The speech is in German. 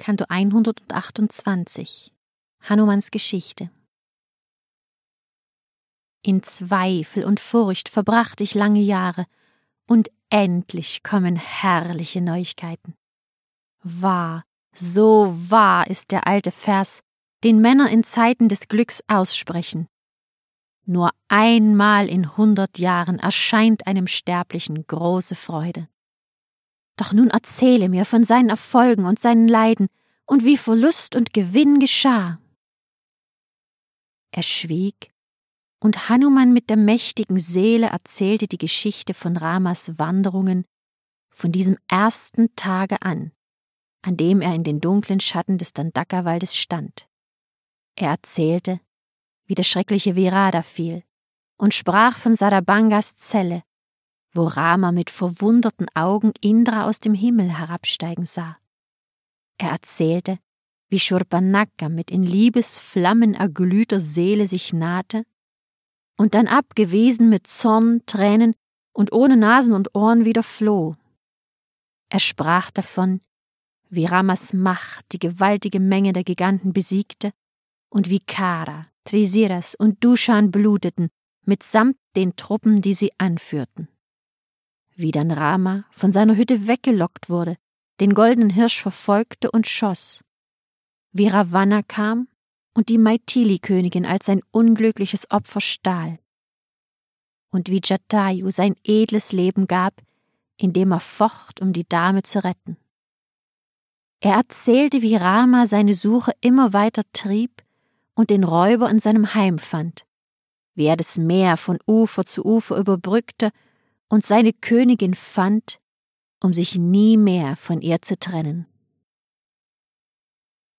Kanto 128 Hanumans Geschichte. In Zweifel und Furcht verbrachte ich lange Jahre, und endlich kommen herrliche Neuigkeiten. Wahr, so wahr ist der alte Vers, den Männer in Zeiten des Glücks aussprechen. Nur einmal in 100 Jahren erscheint einem Sterblichen große Freude. Doch nun erzähle mir von seinen Erfolgen und seinen Leiden und wie Verlust und Gewinn geschah. Er schwieg, und Hanuman mit der mächtigen Seele erzählte die Geschichte von Ramas Wanderungen von diesem ersten Tage an dem er in den dunklen Schatten des Dandaka-Waldes stand. Er erzählte, wie der schreckliche Virada fiel, und sprach von Sadabangas Zelle, wo Rama mit verwunderten Augen Indra aus dem Himmel herabsteigen sah. Er erzählte, wie Shurpanakha mit in Liebesflammen erglühter Seele sich nahte und dann abgewiesen mit Zorn, Tränen und ohne Nasen und Ohren wieder floh. Er sprach davon, wie Ramas Macht die gewaltige Menge der Giganten besiegte und wie Kara, Trisiras und Dushan bluteten, mitsamt den Truppen, die sie anführten. Wie dann Rama von seiner Hütte weggelockt wurde, den goldenen Hirsch verfolgte und schoss. Wie Ravana kam und die Maithili-Königin als sein unglückliches Opfer stahl. Und wie Jatayu sein edles Leben gab, indem er focht, um die Dame zu retten. Er erzählte, wie Rama seine Suche immer weiter trieb und den Räuber in seinem Heim fand, wie er das Meer von Ufer zu Ufer überbrückte und seine Königin fand, um sich nie mehr von ihr zu trennen.